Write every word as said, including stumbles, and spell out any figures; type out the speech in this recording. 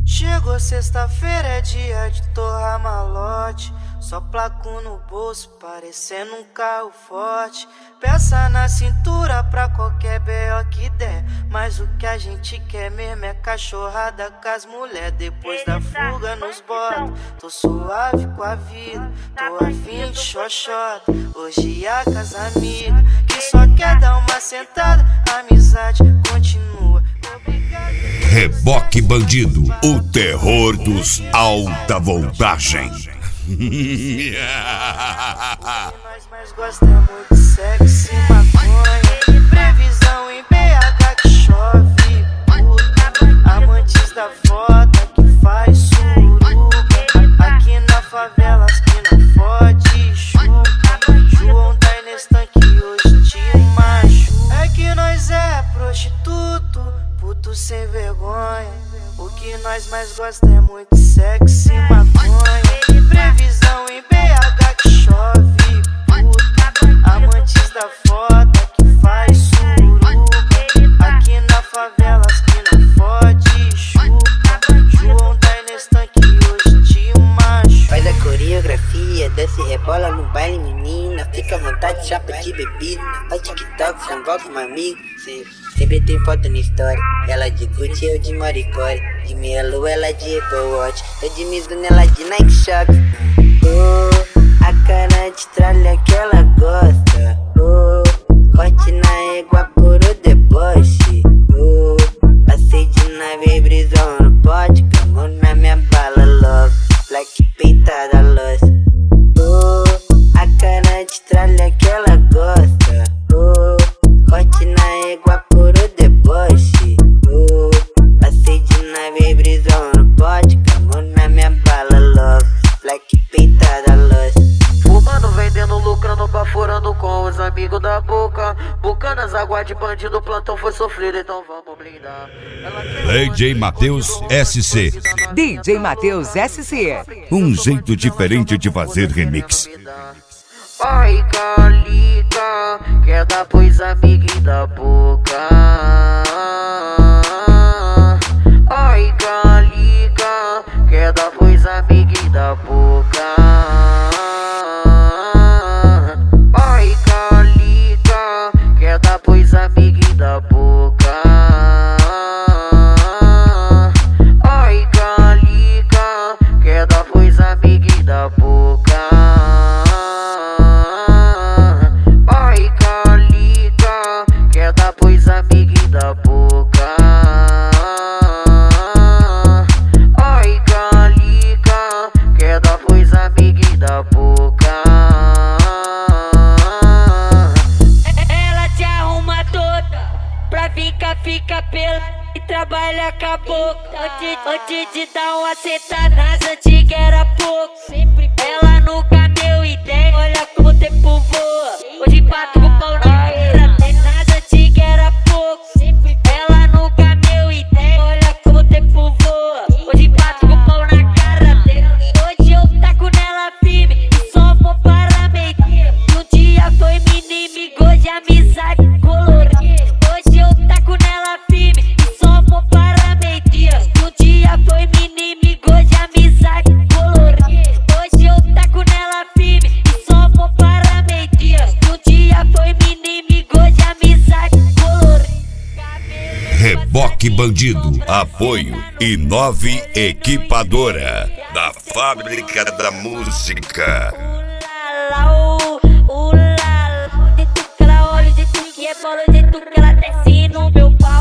Chegou sexta-feira, é dia de torrar malote. Só placo no bolso, parecendo um carro forte. Peça na cintura pra qualquer B O que der. Mas o que a gente quer mesmo é cachorrada com as mulher. Depois da fuga nos bota, tô suave com a vida. Tô afim de xoxota, hoje a casa amiga. Que só quer dar uma sentada, a amizade continua. Reboque Bandido, o terror dos alta voltagem. Nós mais gostamos de sexo e maconha. Previsão em B H que chove, puta. Amantes da foda que faz suruba. Aqui na favela as que não fode chupa. João da Inestan que hoje te machuca. É que nós é prostituto, puto sem vergonha. O que nós mais gostamos é muito sexo e maconha. Previsão em B H que chove, puta. Amantes da foda que faz suruba. Aqui na favela as que não fode chupa. João da Inestan que hoje te machuca. Faz a coreografia, desce e rebola no baile, menina. Fica à vontade, chapa de bebida. Faz TikTok, convoca uma amiga. Sempre tem foto na história. Ela de Gucci, eu de Maricore. De meia lua, ela de Apple Watch. Eu de Mizuno, ela de Nike Shock. Oh, a cara de tralha que ela gosta. Oh, corte na égua por o deboche. Oh, passei de nave, brisão no pote. Camo na minha bala, love. Black peitada, lost. Oh, a cara de tralha que ela gosta. Oh, corte na égua por o deboche. Oh, passei de nave, brisão no pote. Camo na minha bala, love. Black peitada, lost. Fumando, vendendo, lucrando, baforando com os amigos da boca. Bucanas, água de bandido, plantão foi sofrido, então vamos brindar. D J Matheus S C. D J Matheus S C. Um jeito diferente de fazer remix. Ai, Calica, quer dar pois amiguinho da boca. Ai, Calica, quer dar pois amiguinho da boca. Ai, Calica, quer dar pois amiguinho da boca. Ai, Calica, quer dar pois amiguinho da boca. Ai, Calica, quer dar pois amiguinho da boca. Ai, Calica, quer dar pois amiguinho da boca. Ela te arruma toda pra ficar, fica pela e trabalha com a boca. Antes, antes de dar uma sentada, nas antigas era pouco. Ela nunca deu ideia, olha como o tempo voa. Hoje bato com o pau na cara, nas antigas era pouco. Ela nunca deu ideia, olha como o tempo voa. Hoje bato com o pau na cara dela. Hoje eu taco nela firme e só vou para mentir. Um dia foi meu inimigo, hoje amizade colorida. Hoje eu taco nela firme e só vou para mentir. Um dia foi meu inimigo, hoje amizade colorida. Hoje eu taco nela firme e só vou para mentir. Um dia foi meu inimigo, hoje amizade colorida. Reboque Bandido, apoio Inove Equipadora, da Fábrica da Música. O jeito que ela olha, o jeito que é bola, o jeito que ela desce no meu pau.